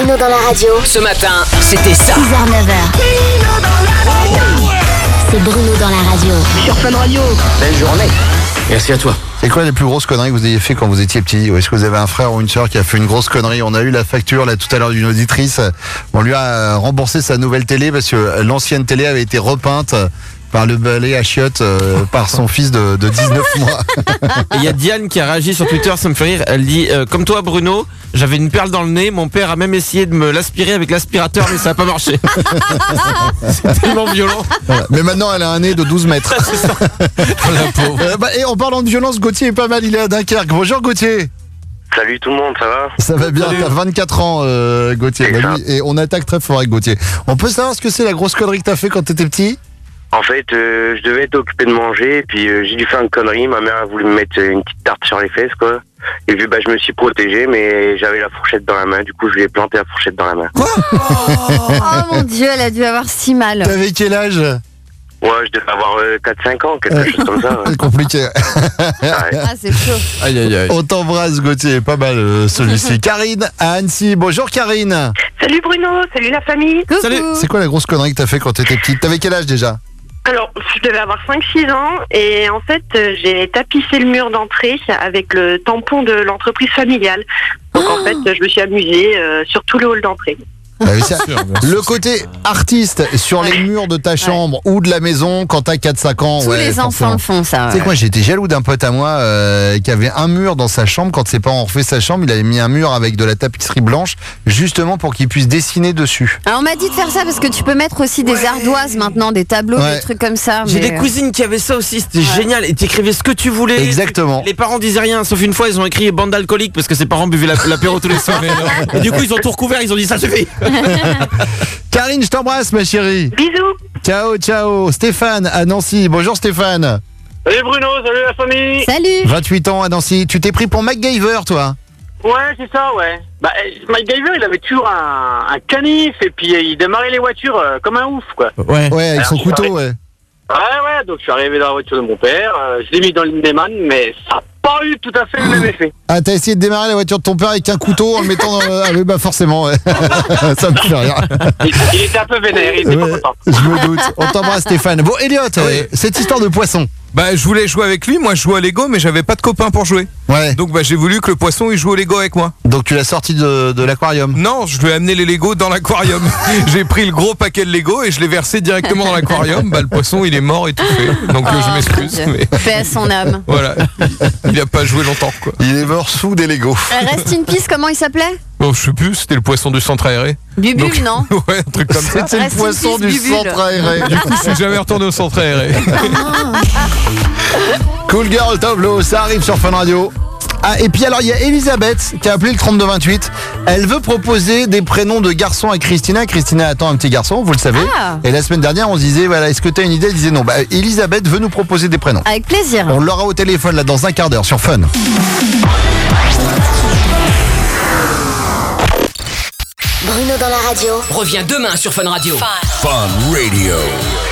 Bruno dans la radio. Ce matin, c'était ça. 6h, 9h. C'est Bruno dans la radio. Sur Fun Radio. Belle journée. Merci à toi. C'est quoi les plus grosses conneries que vous ayez fait quand vous étiez petit? Ou est-ce que vous avez un frère ou une sœur qui a fait une grosse connerie? On a eu la facture là tout à l'heure d'une auditrice. On lui a remboursé sa nouvelle télé parce que l'ancienne télé avait été repeinte par le balai à chiottes par son fils de 19 mois. Il y a Diane qui a réagi sur Twitter, ça me fait rire. Elle dit comme toi Bruno, j'avais une perle dans le nez. Mon père a même essayé de me l'aspirer avec l'aspirateur, mais ça n'a pas marché. C'est tellement violent. Voilà. Mais maintenant elle a un nez de 12 mètres. C'est ça. La pauvre. Et en parlant de violence, Gauthier est pas mal, il est à Dunkerque. Bonjour Gauthier. Salut tout le monde, ça va? Ça va bien, Salut. t'as 24 ans Gauthier. C'est ça. Et on attaque très fort avec Gauthier. On peut savoir ce que c'est la grosse connerie que t'as fait quand t'étais petit? En fait, je devais être occupé de manger, et puis j'ai dû faire une connerie. Ma mère a voulu me mettre une petite tarte sur les fesses, quoi. Et puis je me suis protégé, mais j'avais la fourchette dans la main. Du coup, je lui ai planté la fourchette dans la main. Oh mon Dieu, elle a dû avoir si mal. T'avais quel âge? Ouais, je devais avoir 4-5 ans, quelque chose comme ça. Ouais. C'est compliqué. Ouais. Ah, c'est chaud. Aïe aïe aïe. On t'embrasse Gauthier, pas mal celui-ci. Karine à Annecy. Bonjour Karine. Salut Bruno, salut la famille. Coucou. Salut. C'est quoi la grosse connerie que t'as fait quand t'étais petite? T'avais quel âge déjà? Alors, je devais avoir 5-6 ans et en fait, j'ai tapissé le mur d'entrée avec le tampon de l'entreprise familiale. Donc en fait, je me suis amusée sur tout le hall d'entrée. Ah oui, ça- Bien sûr, bien sûr. Le côté artiste sur les murs de ta chambre ou de la maison quand t'as 4-5 ans. Tous les enfants le font, ça. Tu sais quoi, j'étais jaloux d'un pote à moi qui avait un mur dans sa chambre. Quand ses parents ont refait sa chambre, il avait mis un mur avec de la tapisserie blanche justement pour qu'il puisse dessiner dessus. Alors, on m'a dit de faire ça parce que tu peux mettre aussi des ardoises maintenant, des tableaux, Ouais. des trucs comme ça. J'ai mais, des cousines qui avaient ça aussi, c'était génial. Et t'écrivais ce que tu voulais. Exactement. Les parents disaient rien, sauf une fois ils ont écrit bande d'alcooliques parce que ses parents buvaient l'apéro tous les soirs. Et du coup ils ont tout recouvert, ils ont dit ça suffit. Karine, je t'embrasse ma chérie. Bisous. Ciao, ciao. Stéphane à Nancy. Bonjour Stéphane. Salut Bruno, salut la famille. Salut. 28 ans à Nancy. Tu t'es pris pour MacGyver toi? Ouais, c'est ça, ouais. Bah, MacGyver, il avait toujours un canif et puis il démarrait les voitures comme un ouf, quoi. Ouais. Ouais, avec son couteau, ouais. Ouais, donc je suis arrivé dans la voiture de mon père, je l'ai mis dans l'Indeman, mais ça n'a pas eu tout à fait le même effet. Ah, t'as essayé de démarrer la voiture de ton père avec un couteau en le mettant dans... Ah oui, bah forcément, ouais. Ça me fait rire. Il était un peu vénère, il était Ouais, pas content. je me doute. On t'embrasse Stéphane. Bon, Elliot, cette histoire de poisson. Bah, je voulais jouer avec lui, moi je joue à Lego, mais j'avais pas de copain pour jouer. Ouais. Donc bah, j'ai voulu que le poisson il joue au Lego avec moi. Donc tu l'as sorti de l'aquarium. Non, je lui ai amené les Lego dans l'aquarium. J'ai pris le gros paquet de Lego et je l'ai versé directement dans l'aquarium. Bah, le poisson il est mort étouffé. Donc je m'excuse. mon Dieu. Mais Paix à son âme. voilà, il a pas joué longtemps quoi. Il est mort sous des Legos. Rest in peace, comment il s'appelait? Bon, je sais plus, c'était le poisson du centre aéré. Bubule, Donc- non? Ouais, un truc comme ça. C'était le Reste in poisson peace, du Bubule. centre aéré. Du coup, je suis jamais retourné au centre aéré. Cool Girl Tableau, ça arrive sur Fun Radio. Ah, et puis alors il y a Elisabeth qui a appelé le 3228. Elle veut proposer des prénoms de garçons à Christina. Christina attend un petit garçon, vous le savez. Ah. Et la semaine dernière, on se disait, voilà, est-ce que tu as une idée? Elle disait non. Bah, Elisabeth veut nous proposer des prénoms. Avec plaisir. On l'aura au téléphone là dans un quart d'heure sur Fun. Bruno dans la radio. Reviens demain sur Fun Radio. Fun Radio.